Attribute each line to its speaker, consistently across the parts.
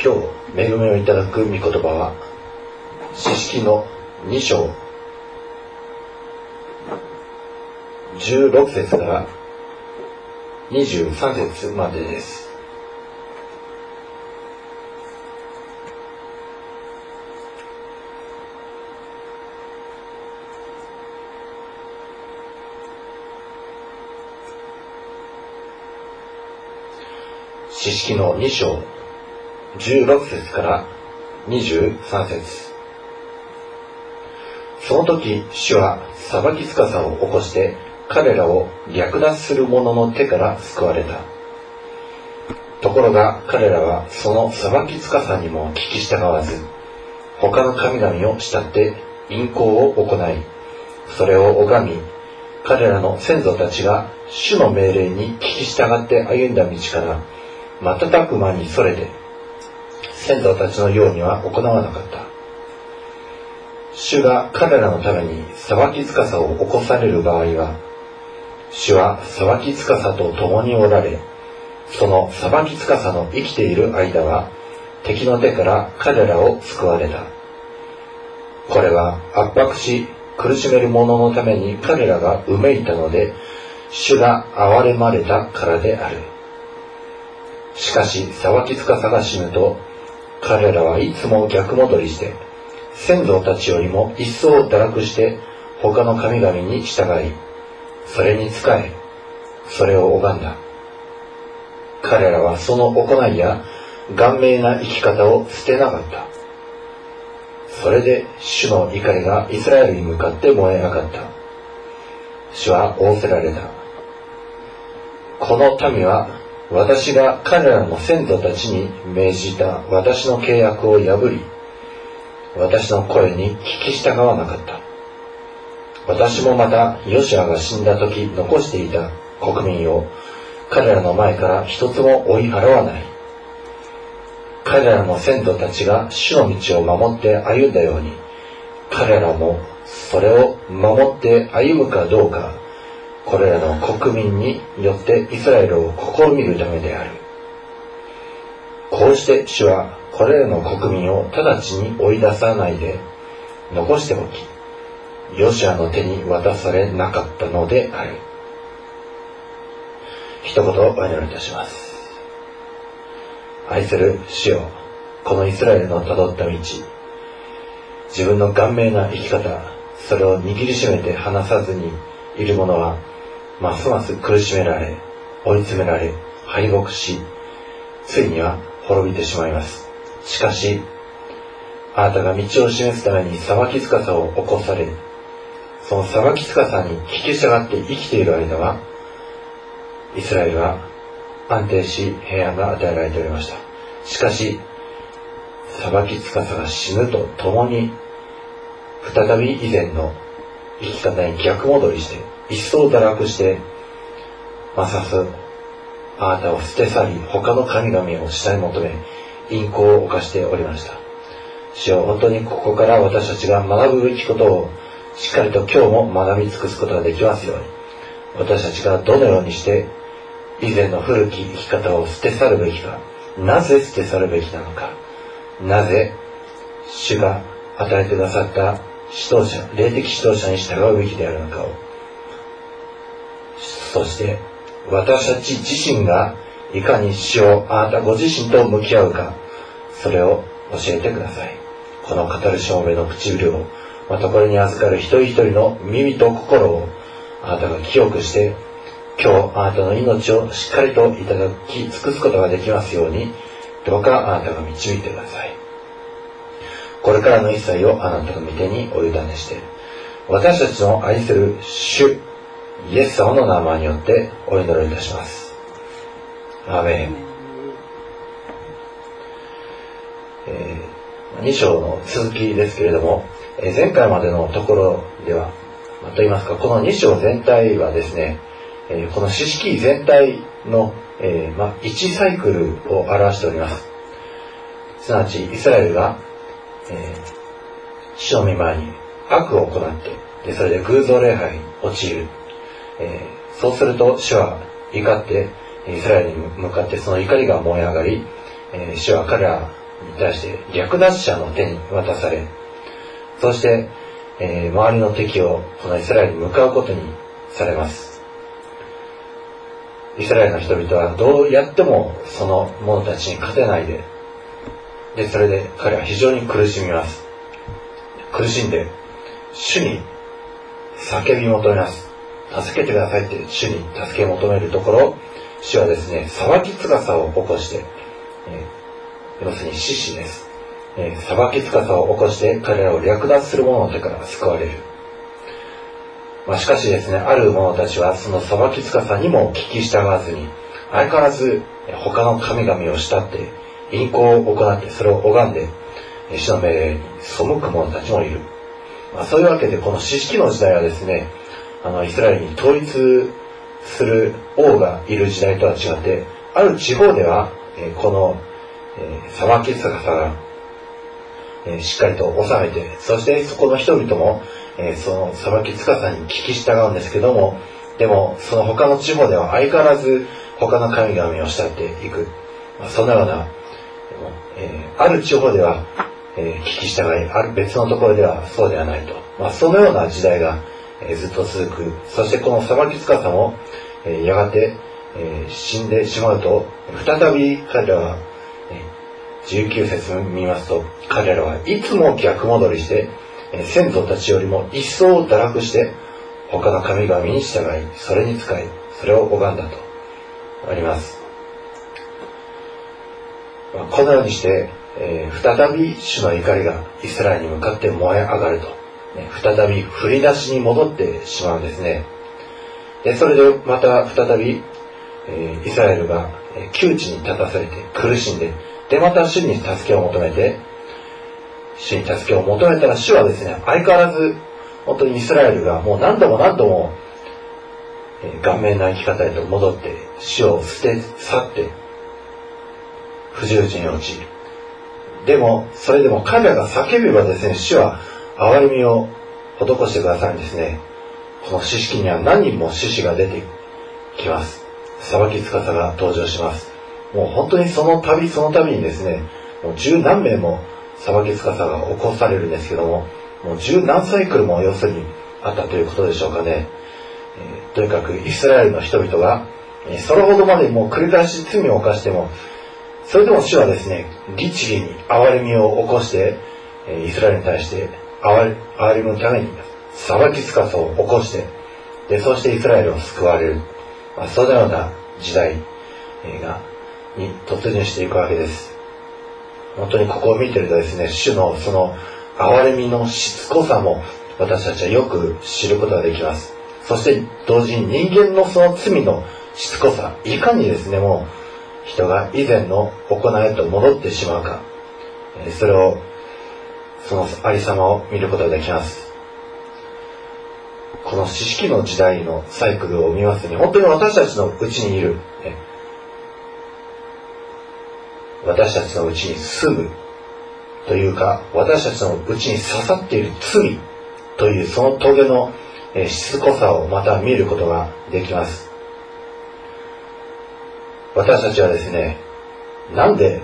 Speaker 1: 今日恵みをいただく御言葉は詩式の2章16節から23節までです。詩式の2章16節から23節。その時主は裁き司を起こして彼らを略奪する者の手から救われた。ところが彼らはその裁き司にも聞き従わず、他の神々を慕って淫行を行い、それを拝み、彼らの先祖たちが主の命令に聞き従って歩んだ道から瞬く間にそれて、先祖たちのようには行わなかった。主が彼らのために裁き司を起こされる場合は、主は裁き司と共におられ、その裁き司の生きている間は敵の手から彼らを救われた。これは圧迫し苦しめる者のために彼らがうめいたので、主が憐れまれたからである。しかし裁き司が死ぬと、彼らはいつも逆戻りして、先祖たちよりも一層堕落して他の神々に従い、それに仕え、それを拝んだ。彼らはその行いや顔面な生き方を捨てなかった。それで主の怒りがイスラエルに向かって燃え上がった。主は仰せられた。この民は私が彼らの先祖たちに命じた私の契約を破り、私の声に聞き従わなかった。私もまたヨシュアが死んだ時残していた国民を彼らの前から一つも追い払わない。彼らの先祖たちが主の道を守って歩んだように、彼らもそれを守って歩むかどうか、これらの国民によってイスラエルを試みるためである。こうして主はこれらの国民を直ちに追い出さないで残しておき、ヨシュアの手に渡されなかったのである。一言お祈りいたします。愛する主よ、このイスラエルのたどった道、自分の顔面な生き方、それを握りしめて離さずにいる者はますます苦しめられ、追い詰められ、敗北し、ついには滅びてしまいます。しかし、あなたが道を示すために裁き司を起こされ、その裁き司に聞き従って生きている間は、イスラエルは安定し平安が与えられておりました。しかし、裁き司が死ぬとともに、再び以前の生き方に逆戻りして、一層堕落して、ますあなたを捨て去り、他の神々を慕い求め、淫行を犯しておりました。主よ、本当にここから私たちが学ぶべきことをしっかりと今日も学び尽くすことができますように、私たちがどのようにして以前の古き生き方を捨て去るべきか、なぜ捨て去るべきなのか、なぜ主が与えてくださった指導者、霊的指導者に従うべきであるのかを、そして私たち自身がいかに主をあなたご自身と向き合うか、それを教えてください。この語るしもべの唇を、またこれに預かる一人一人の耳と心をあなたが清くして、今日あなたの命をしっかりといただき尽くすことができますように、どうかあなたが導いてください。これからの一切をあなたの御手にお委ねして、私たちの愛する主イエス様の名前によってお祈りいたします。アーメン。2章の続きですけれども、前回までのところでは、と言いますか、この2章全体はですね、この詩式全体の、1サイクルを表しております。すなわちイスラエルが、主の御前に悪を行って、それで偶像礼拝に陥る。そうすると主は怒ってイスラエルに向かってその怒りが燃え上がり、主は彼ら対して略奪者の手に渡され、そして、周りの敵をこのイスラエルに向かうことにされます。イスラエルの人々はどうやってもその者たちに勝てないで、それで彼は非常に苦しみます。苦しんで主に叫び求めます。助けてくださいって主に助けを求めるところ、主はですね、裁きつかさを起こして、要するに獅子です。裁きつかさを起こして彼らを略奪する者の手から救われる。しかしですね、ある者たちはその裁きつかさにも聞き従わずに、相変わらず他の神々を慕って淫行を行ってそれを拝んで主の命令に背く者たちもいる。そういうわけでこの四式の時代はですね、イスラエルに統一する王がいる時代とは違って、ある地方ではこの裁きつかさがしっかりと収めて、そしてそこの人々もその裁きつかさに聞き従うんですけども、でもその他の地方では相変わらず他の神々を慕っていく、そのような、ある地方では聞き従い、ある別のところではそうではないと、そのような時代がずっと続く。そしてこの裁きつかさもやがて死んでしまうと、再び彼らは19節を見ますと、彼らはいつも逆戻りして先祖たちよりも一層堕落して他の神々に従い、それに仕え、それを拝んだとあります。このようにして再び主の怒りがイスラエルに向かって燃え上がると、再び振り出しに戻ってしまうんですね。それでまた再びイスラエルが窮地に立たされて苦しんで、また主に助けを求めて、主に助けを求めたら主はですね、相変わらず本当にイスラエルがもう何度も何度も顔面な生き方へと戻って主を捨て去って不十字に落ち、でもそれでも彼らが叫べばですね、主は憐れみを施してくださるんですね。この四式には何人も獅子が出てきます。裁きつかさが登場します。もう本当にその度その度にですね、もう十何名も裁きつかさが起こされるんですけども、もう十何サイクルも要するにあったということでしょうかね。とにかくイスラエルの人々がそれほどまでもう繰り返し罪を犯しても、それでも主はですね、律儀に憐れみを起こしてイスラエルに対して憐れみのために裁きつかさを起こして、そしてイスラエルを救われる、そのような時代に突入していくわけです。本当にここを見てるとですね、主のその憐れみのしつこさも私たちはよく知ることができます。そして同時に人間のその罪のしつこさ、いかにですね、もう人が以前の行いへと戻ってしまうか、それをそのありさまを見ることができます。この四式の時代のサイクルを見ますに、本当に私たちのうちにいる、私たちのうちに住むというか、私たちのうちに刺さっている罪というその棘のしつこさをまた見ることができます。私たちはですね、なんで、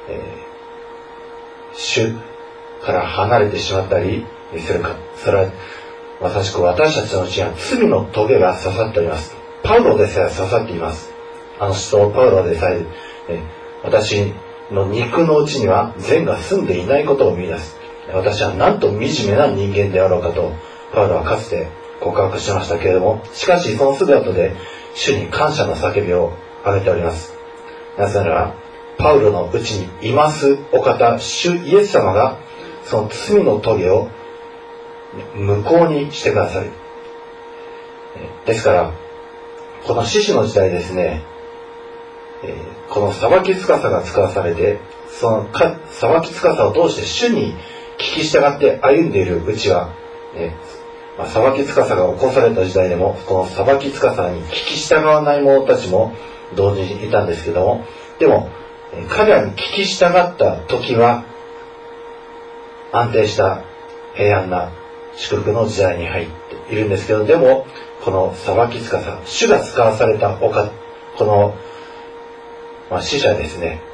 Speaker 1: 主から離れてしまったりするか。それはまさしく私たちのうちには罪の棘が刺さっております。パウロでさえ刺さっています。使徒パウロでさえ、私の肉のうちには善が住んでいないことを見出す。私はなんと惨めな人間であろうかとパウロはかつて告白しましたけれども、しかしそのすぐ後で主に感謝の叫びを上げております。なぜならパウロのうちにいますお方、主イエス様がその罪の棘を無効にしてくださる。ですからこの獅子の時代ですね、この裁きつかさが使わされて、その裁きつかさを通して主に聞き従って歩んでいるうちは、裁きつかさが起こされた時代でもこの裁きつかさに聞き従わない者たちも同時にいたんですけども、でも彼らに聞き従った時は安定した平安な祝福の時代に入っているんですけど、でもこの裁きつかさ、主が使わされたこの、死者ですね、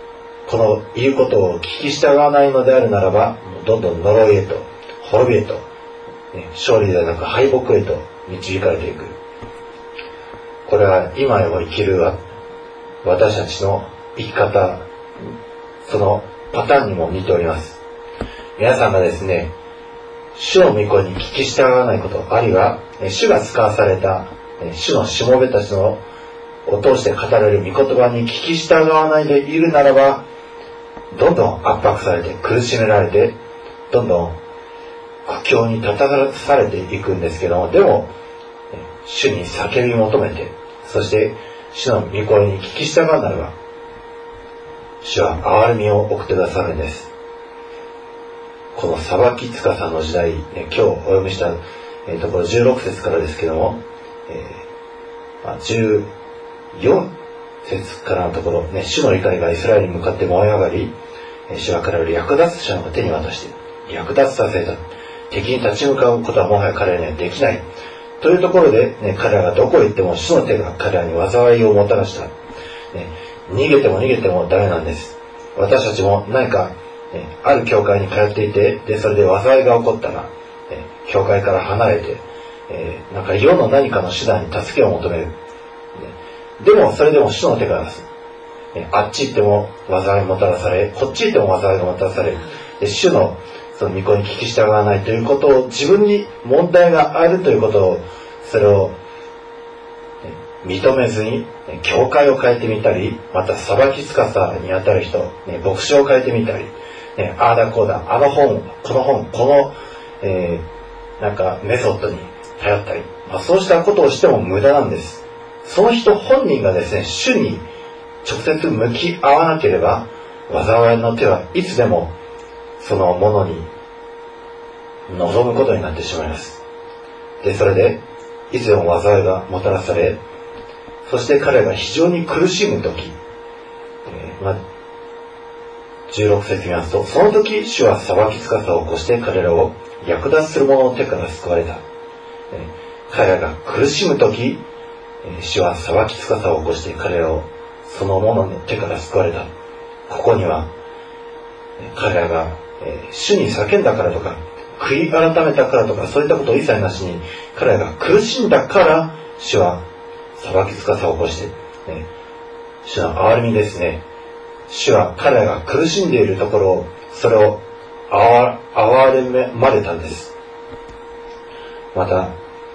Speaker 1: この言うことを聞き従わないのであるならば、どんどん呪いへと、滅びへと、勝利ではなく敗北へと導かれていく。これは今を生きる私たちの生き方、そのパターンにも似ております。皆さんがですね、主の御声に聞き従わないこと、あるいは主が使わされた主のしもべたちのを通して語られる御言葉に聞き従わないでいるならば、どんどん圧迫されて苦しめられて、どんどん苦境に立たされていくんですけども、でも主に叫び求めて、そして主の御声に聞き従うならば、主は憐れみを送ってくださるんです。この裁き司の時代、今日お読みしたところ16節からですけども、14節からのところ、主の怒りがイスラエルに向かって燃え上がり、主は彼らを略奪者の手に渡して略奪させた。敵に立ち向かうことはもはや彼らにはできないというところで、彼らがどこへ行っても主の手が彼らに災いをもたらした。逃げてもダメなんです。私たちも何か、ある教会に通っていて、それで災いが起こったら、教会から離れて、なんか世の何かの手段に助けを求める。でもそれでも主の手が出す。あっち行っても災いをもたらされ、こっち行っても災いがもたらされる。主のその御声に聞き従わないということを、自分に問題があるということを、それを認めずに教会を変えてみたり、また裁き司にあたる人、牧師を変えてみたり、ああだこうだ、あの本、この本、この、なんかメソッドに頼ったり、そうしたことをしても無駄なんです。その人本人がですね、主に直接向き合わなければ、災いの手はいつでもそのものに臨むことになってしまいます。で、それでいつでも災いがもたらされ、そして彼が非常に苦しむとき、16節見ますと、その時主は裁き司を起こして彼らを略奪する者の手から救われた。彼らが苦しむとき、主は裁き司を起こして彼らをその者の手から救われた。ここには彼らが主に叫んだからとか、悔い改めたからとか、そういったことを一切なしに、彼らが苦しんだから主は裁き司を起こして、主の憐れみですね。主は彼らが苦しんでいるところを、それを憐れまれたんです。また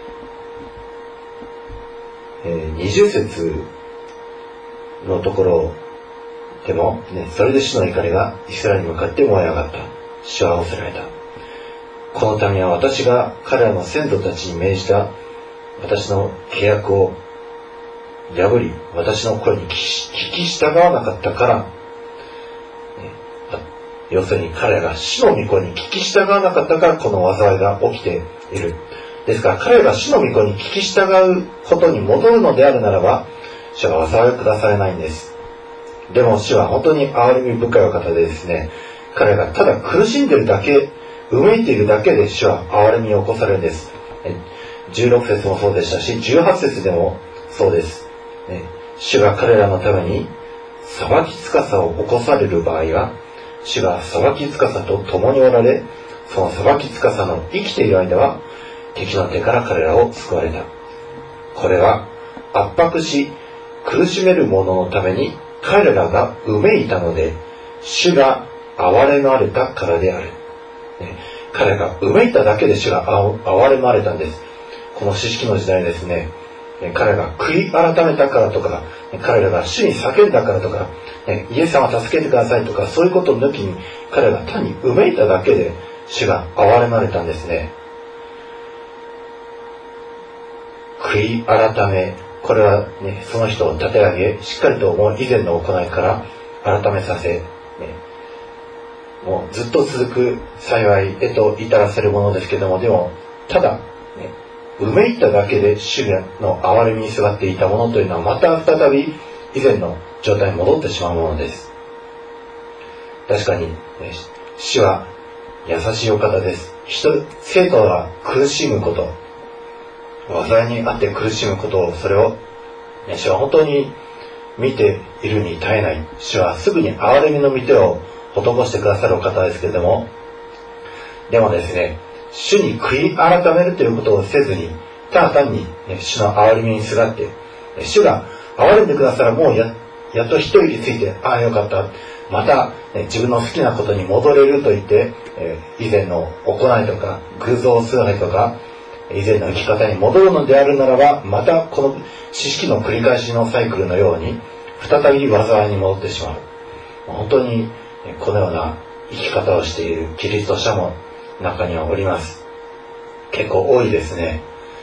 Speaker 1: 20節のところでも、それで主の怒りがイスラエルに向かって燃え上がった。主は仰せられた。このためは私が彼らの先祖たちに命じた私の契約を破り、私の声に聞き従わなかったから、要するに彼らが主の御声に聞き従わなかったからこの災いが起きている。ですから彼らが主の御声に聞き従うことに戻るのであるならば、主は災いを下されないんです。でも主は本当に憐れみ深いお方でですね、彼らがただ苦しんでいるだけ、うめいているだけで主は憐れみを起こされるんです。16節もそうでしたし、18節でもそうです。主が彼らのために裁き司を起こされる場合は、主が裁き司と共におられ、その裁き司の生きている間は敵の手から彼らを救われた。これは圧迫し苦しめる者のために彼らがうめいたので、主が憐れまれたからである。彼がうめいただけで主が憐れまれたんです。この四式の時代ですね、彼らが悔い改めたからとか、彼らが主に叫んだからとか、イエス様助けてくださいとか、そういうことを抜きに彼らが単にうめいただけで主が憐れまれたんですね。悔い改め、これはね、その人を立て上げ、しっかりともう以前の行いから改めさせ、もうずっと続く幸いへと至らせるものですけども、でもただ、うめいただけで主の憐れみにすがっていたものというのはまた再び以前の状態に戻ってしまうものです。確かに、主は優しいお方です。生徒が苦しむこと、災いにあって苦しむことを、それを主は本当に見ているに耐えない。主はすぐに憐れみの御手を施してくださるお方ですけれども、でもですね、主に悔い改めるということをせずに、ただ単に、主の憐れみにすがって、主が憐れんでくださらもうやっと一息ついて、ああよかった、また、自分の好きなことに戻れると言って、以前の行いとか偶像崇拝とか以前の生き方に戻るのであるならば、またこの知識の繰り返しのサイクルのように再び災いに戻ってしまう。本当にこのような生き方をしているキリスト者も中にはおります。結構多いですね。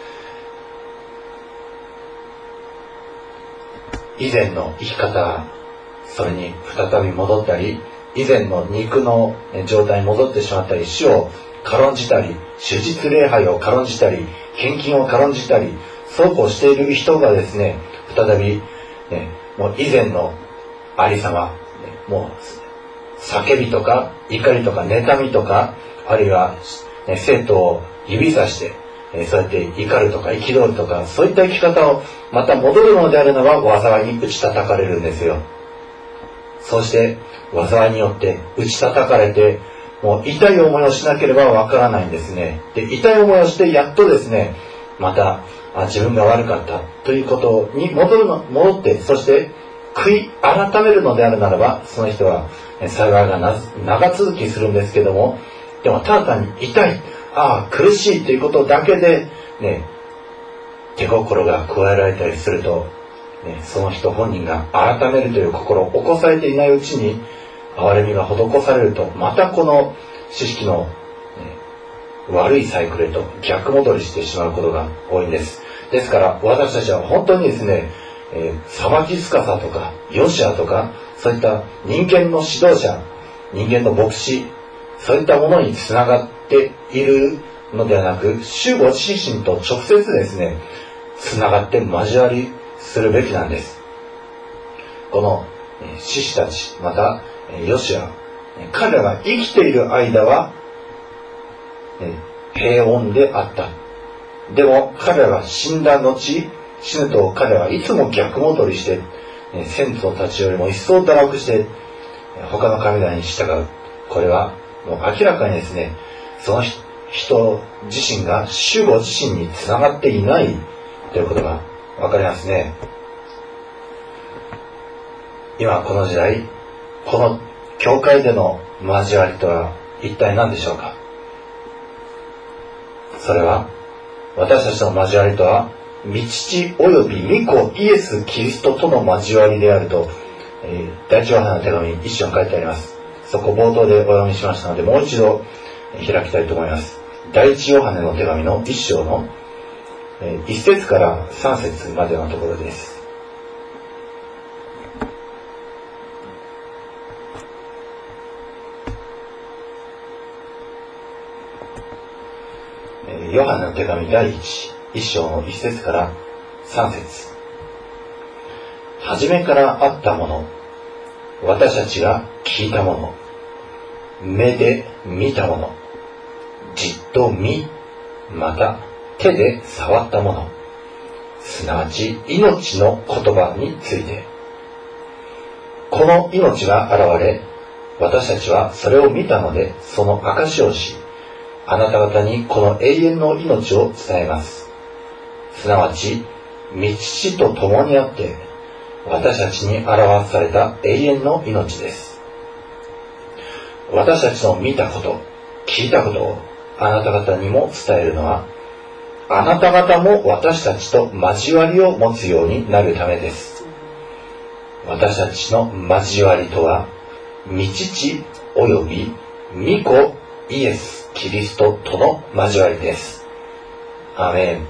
Speaker 1: 以前の生き方、それに再び戻ったり、以前の肉の状態に戻ってしまったり、主を軽んじたり、手術礼拝を軽んじたり、献金を軽んじたり、そうこうしている人がですね、再び、もう以前のありさま、もう叫びとか怒りとか妬みとか、あるいは生徒を指さして、そうやって怒るとか憤るとか、そういった生き方をまた戻るのであるならば、災いに打ち叩かれるんですよ。そして災いによって打ち叩かれて、もう痛い思いをしなければわからないんですね。で、痛い思いをしてやっとですね、また自分が悪かったということに戻って、そして悔い改めるのであるならば、その人は幸いが長続きするんですけども、でもただ単に痛い、苦しいということだけでね、手心が加えられたりすると、その人本人が改めるという心を起こされていないうちに憐れみが施されると、またこの知識の、悪いサイクルへと逆戻りしてしまうことが多いんです。ですから私たちは本当にですね、裁き司とかヨシアとか、そういった人間の指導者、人間の牧師、そういったものにつながっているのではなく、主ご自身と直接ですね、つながって交わりするべきなんです。この士師たち、またヨシア、彼らが生きている間は平穏であった。でも彼らが死んだ後、死ぬと彼らはいつも逆戻りして、先祖たちよりも一層堕落して他の神々に従う。これはもう明らかにですね、その人自身が主ご自身につながっていないということがわかりますね。今この時代、この教会での交わりとは一体何でしょうか。それは私たちの交わりとは、御父および御子イエス・キリストとの交わりであると、第一ヨハネの手紙に一章書いてあります。そこ冒頭でお読みしましたので、もう一度開きたいと思います。第一ヨハネの手紙の一章の1節から3節までのところです。ヨハネの手紙第1章の1節から3節。初めからあったもの、私たちが聞いたもの、目で見たもの、じっと見、また手で触ったもの、すなわち命の言葉について。この命が現れ、私たちはそれを見たので、その証をし、あなた方にこの永遠の命を伝えます。すなわち、御父と共にあって、私たちに表された永遠の命です。私たちの見たこと、聞いたことをあなた方にも伝えるのは、あなた方も私たちと交わりを持つようになるためです。私たちの交わりとは、御父および御子イエス・キリストとの交わりです。アーメン。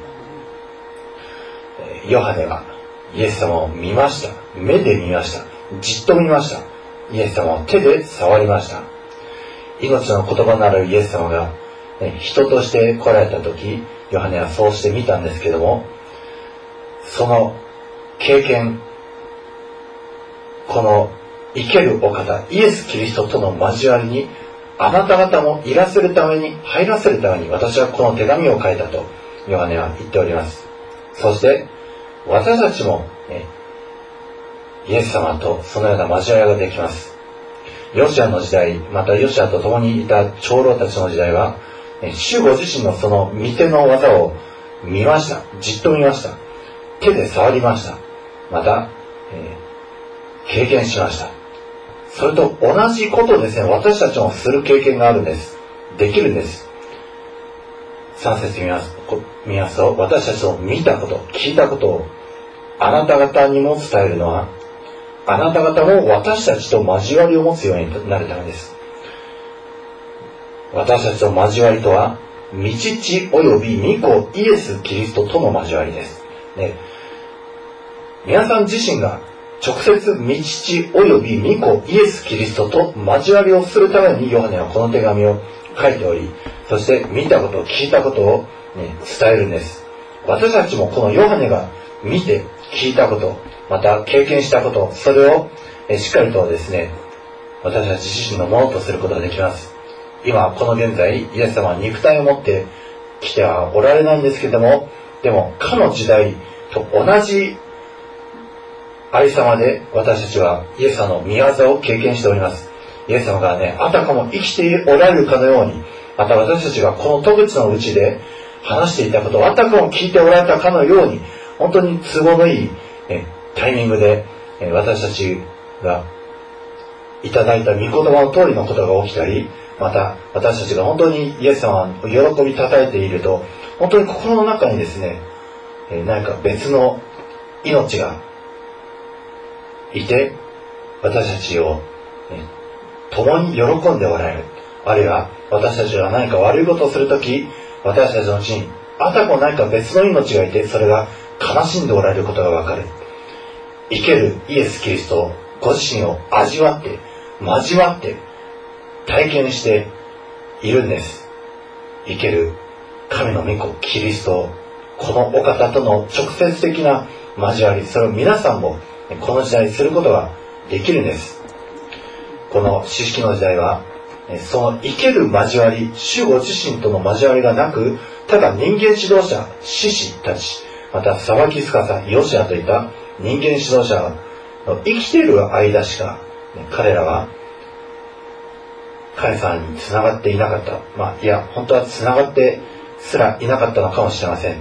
Speaker 1: ヨハネはイエス様を見ました。目で見ました。じっと見ました。イエス様を手で触りました。命の言葉なるイエス様が、人として来られた時、ヨハネはそうして見たんですけども、その経験、この生けるお方イエス・キリストとの交わりにあなた方も入らせるために私はこの手紙を書いたとヨハネは言っております。そして私たちも、 イエス様とそのような交わりができます。ヨシアの時代、またヨシアと共にいた長老たちの時代は、主ご自身のその御手の技を見ました。じっと見ました。手で触りました。また、経験しました。それと同じことですね、私たちもする経験があるんです。できるんです。3節見ますと、私たちの見たこと、聞いたことをあなた方にも伝えるのは、あなた方も私たちと交わりを持つようになるためです。私たちと交わりとは、御父および御子イエス・キリストとの交わりです。皆さん自身が直接御父および御子イエス・キリストと交わりをするためにヨハネはこの手紙を書いており、そして見たこと、聞いたことを、伝えるんです。私たちもこのヨハネが見て聞いたこと、また経験したこと、それをしっかりとですね、私たち自身のものとすることができます。今この現在、イエス様は肉体を持って来てはおられないんですけども、でもかの時代と同じありさまで私たちはイエス様の御業を経験しております。イエス様がね、あたかも生きておられるかのように、また私たちがこの戸口のうちで話していたことをあたかも聞いておられたかのように、本当に都合のいいタイミングで私たちがいただいた御言葉の通りのことが起きたり、また私たちが本当にイエス様を喜びたたえていると、本当に心の中にですね、何か別の命がいて、私たちを、共に喜んでおられる。あるいは私たちが何か悪いことをするとき、私たちのうちにあたかも何か別の命がいて、それが悲しんでおられることがわかる。生けるイエス・キリストをご自身を味わって、交わって体験しているんです。生ける神の御子キリスト、このお方との直接的な交わり、それを皆さんもこの時代にすることができるんです。この四式の時代はその生ける交わり、主ご自身との交わりがなく、ただ人間指導者、士師たち、また裁き司、ヨシアといった人間指導者の生きている間しか彼らは神様につながっていなかった。いや、本当はつながってすらいなかったのかもしれません。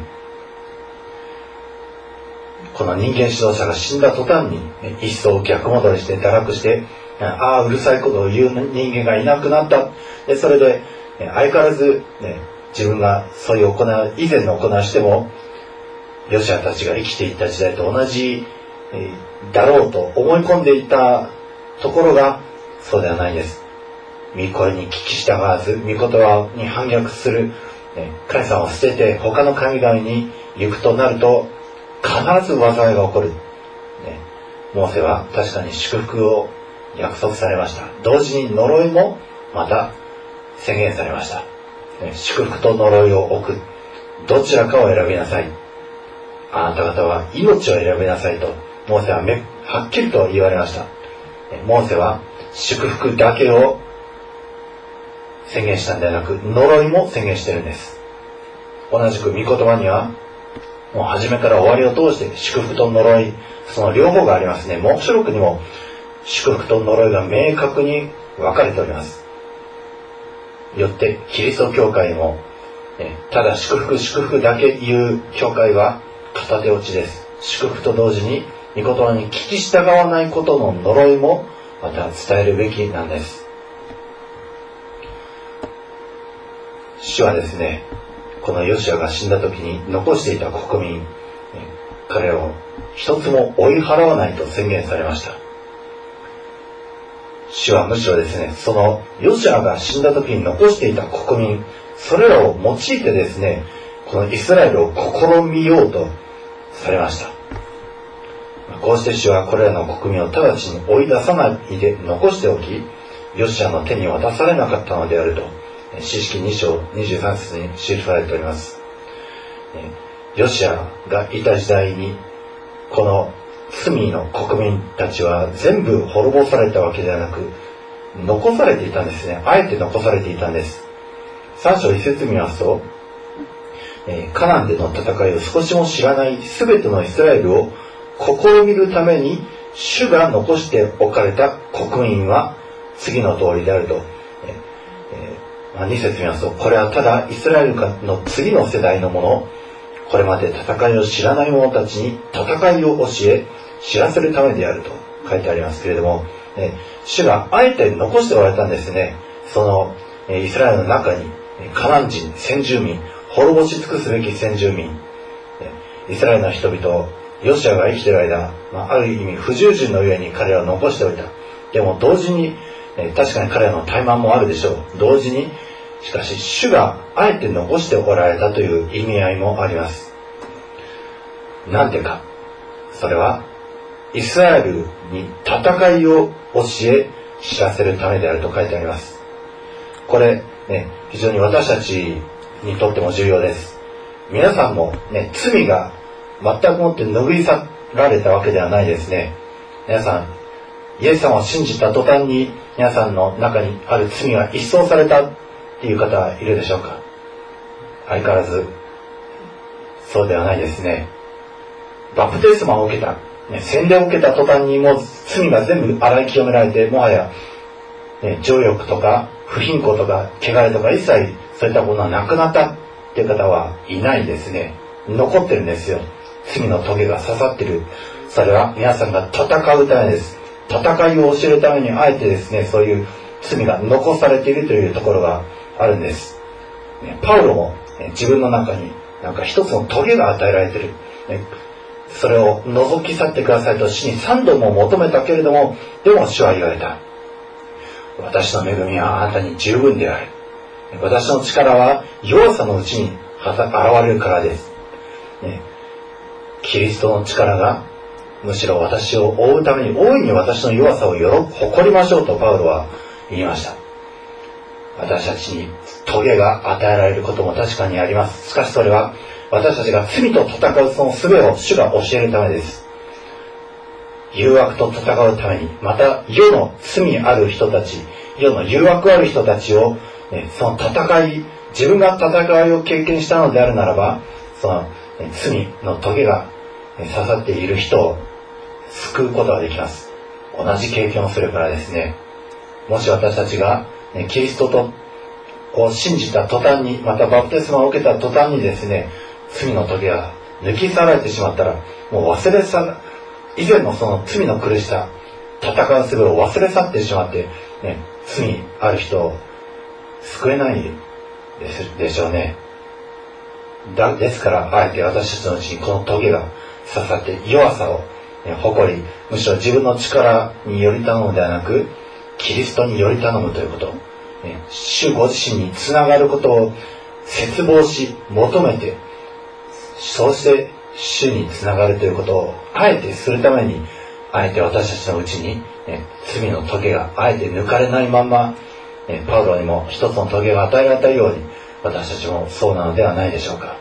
Speaker 1: この人間指導者が死んだ途端に一層逆戻りして堕落して、ああうるさいことを言う人間がいなくなった。でそれで相変わらず、自分がそういう以前の行いをしてもヨシアたちが生きていた時代と同じだろうと思い込んでいたところがそうではないです。御声に聞き従わず、御言葉に反逆する、神様を捨てて他の神々に行くとなると必ず災いが起こる。モーセは確かに祝福を約束されました。同時に呪いもまた宣言されました。祝福と呪いを置く。どちらかを選びなさい。あなた方は命を選びなさいと、モーセははっきりと言われました。モーセは祝福だけを宣言したんではなく、呪いも宣言しているんです。同じく御言葉には、もう初めから終わりを通して祝福と呪い、その両方がありますね。黙示録にも祝福と呪いが明確に分かれております。よってキリスト教会もただ祝福だけ言う教会は片手落ちです。祝福と同時に御言葉に聞き従わないことの呪いもまた伝えるべきなんです。主はですね、このヨシアが死んだ時に残していた国民、彼を一つも追い払わないと宣言されました。主はむしろですね、そのヨシアが死んだ時に残していた国民、それらを用いてですね、このイスラエルを試みようとされました。こうして主はこれらの国民を直ちに追い出さないで残しておき、ヨシアの手に渡されなかったのであると、士式2章23節に記されております。ヨシアがいた時代にこの罪の国民たちは全部滅ぼされたわけではなく、残されていたんですね。あえて残されていたんです。3章1節見ますと、カナンでの戦いを少しも知らないすべてのイスラエルを試みるために主が残しておかれた国民は次の通りであると、2節見ますと、これはただイスラエルの次の世代のもの、これまで戦いを知らない者たちに戦いを教え知らせるためであると書いてありますけれども、主があえて残しておられたんですね。そのイスラエルの中にカナン人、先住民、滅ぼし尽くすべき先住民、イスラエルの人々をヨシアが生きている間、ある意味不従順の上に彼らを残しておいた。でも同時に、確かに彼らの怠慢もあるでしょう。同時にしかし主があえて残しておられたという意味合いもあります。なんでか、それはイスラエルに戦いを教え知らせるためであると書いてあります。これね、非常に私たちにとっても重要です。皆さんもね、罪が全くもって拭い去られたわけではないですね。皆さんイエス様を信じた途端に皆さんの中にある罪が一掃されたっていう方はいるでしょうか。相変わらずそうではないですね。バプテスマを受けた、洗礼を受けた途端にもう罪が全部洗い清められて、もはや、情欲とか不貧困とか汚れとか一切そういったものはなくなったっていう方はいないですね。残ってるんですよ。罪の棘が刺さってる。それは皆さんが戦うためです。戦いを教えるためにあえてですね、そういう罪が残されているというところがあるんです。パウロも自分の中になんか一つの棘が与えられている。それを除き去ってくださいと主に3度も求めたけれども、でも主は言われた。私の恵みはあなたに十分である。私の力は弱さのうちに現れるからです。キリストの力がむしろ私を覆うために大いに私の弱さを誇りましょうとパウロは言いました。私たちに棘が与えられることも確かにあります。しかしそれは私たちが罪と戦うその術を主が教えるためです。誘惑と戦うために、また世の罪ある人たち、世の誘惑ある人たちを、その戦い、自分が戦いを経験したのであるならば、その罪の棘が刺さっている人を救うことができます。同じ経験をするからですね。もし私たちがキリストを信じた途端に、またバプテスマを受けた途端にですね、罪の棘が抜き去られてしまったら、もう以前のその罪の苦しさ、戦う術を忘れ去ってしまって、罪ある人を救えないでしょうね。ですからあえて私たちのうちにこの棘が刺さって弱さを誇り、むしろ自分の力により頼むのではなくキリストにより頼むということ、主ご自身につながることを切望し求めて、そうして主につながるということをあえてするために、あえて私たちのうちに、罪の棘があえて抜かれないまんま、パウロにも一つの棘が与えられたように、私たちもそうなのではないでしょうか。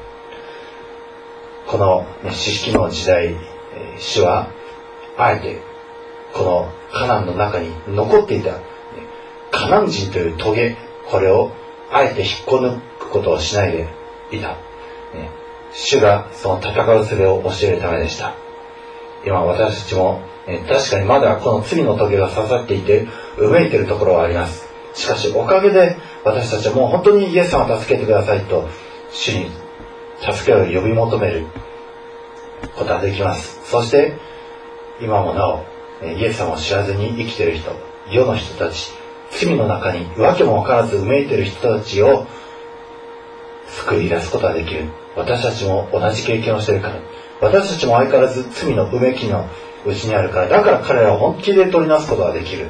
Speaker 1: この四式の時代、主はあえてこのカナンの中に残っていたカナン人という棘、これをあえて引っこ抜くことをしないでいた。主がその戦う術を教えるためでした。今私たちも確かにまだこの罪の棘が刺さっていてうめいているところはあります。しかしおかげで私たちはもう本当にイエス様を助けてくださいと主に助けを呼び求めることができます。そして今もなおイエス様を知らずに生きている人、世の人たち、罪の中に訳も分からずうめいている人たちを救い出すことができる。私たちも同じ経験をしているから、私たちも相変わらず罪のうめきのうちにあるから、だから彼らを本気で取りなすことができる。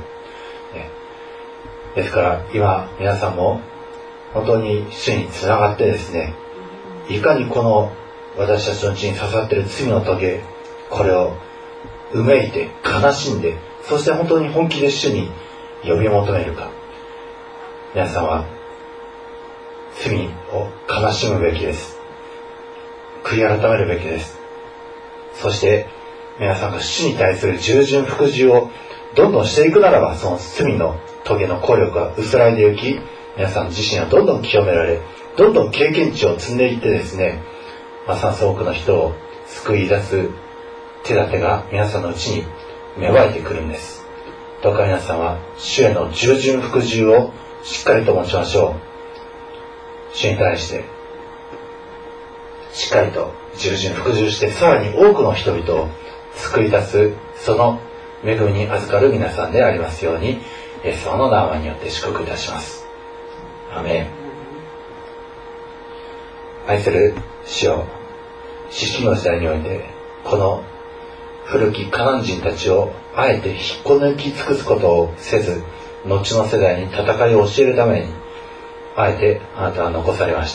Speaker 1: ですから今皆さんも本当に主につながってですね、いかにこの私たちのうちに刺さっている罪の棘、これをうめいて悲しんで、そして本当に本気で主に呼び求めるか。皆さんは罪を悲しむべきです。悔い改めるべきです。そして皆さんが主に対する従順服従をどんどんしていくならば、その罪の棘の効力が薄らいでゆき、皆さん自身はどんどん清められ、どんどん経験値を積んでいってですね、ますます多くの人を救い出す手立てが皆さんのうちに芽生えてくるんです。どうか皆さんは主への従順服従をしっかりと持ちましょう。主に対してしっかりと従順服従して、さらに多くの人々を救い出す、その恵みに預かる皆さんでありますように、イエス様の名前によって祝福いたします。アメン。愛する主よ、四式の時代においてこの古きカナン人たちをあえて引っこ抜き尽くすことをせず、後の世代に戦いを教えるためにあえてあなたは残されました。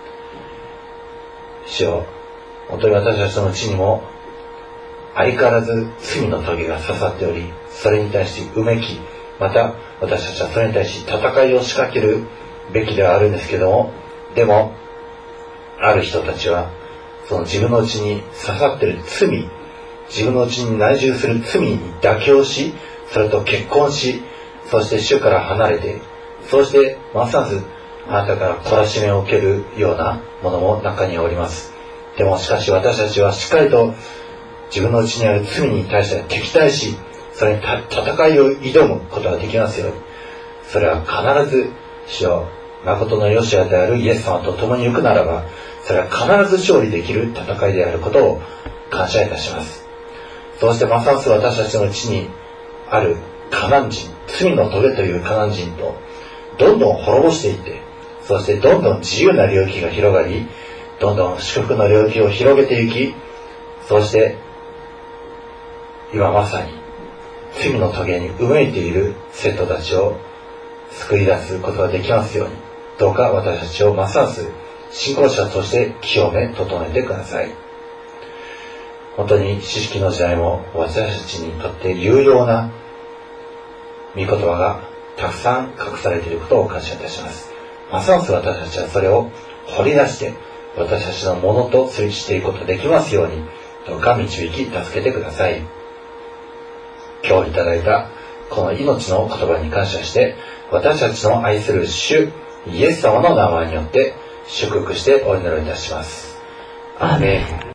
Speaker 1: 主よ、本当に私たちのうちにも相変わらず罪の棘が刺さっており、それに対してうめき、また私たちはそれに対し戦いを仕掛けるべきではあるんですけども、でもある人たちはその自分のうちに刺さっている罪、自分のうちに内住する罪に妥協し、それと結婚し、そして主から離れて、そしてますますあなたから懲らしめを受けるようなものも中におります。でもしかし私たちはしっかりと自分のうちにある罪に対して敵対し、それに戦いを挑むことができますように、それは必ず主よ、誠のヨシアであるイエス様と共に行くならば、それは必ず勝利できる戦いであることを感謝いたします。そうしてますます私たちのうちにあるカナン人、罪の棘というカナン人とどんどん滅ぼしていって、そしてどんどん自由な領域が広がり、どんどん祝福の領域を広げていき、そして今まさに罪の棘にうめいている生徒たちを救い出すことができますように、どうか私たちをますます信仰者として清め整えてください。本当に四式の時代も私たちにとって有用な御言葉がたくさん隠されていることを感謝いたします。ますます私たちはそれを掘り出して私たちのものとしていくことができますように、どうか導き助けてください。今日いただいたこの命の言葉に感謝して、私たちの愛する主イエス様の名前によって祝福してお祈りいたします。アーメン。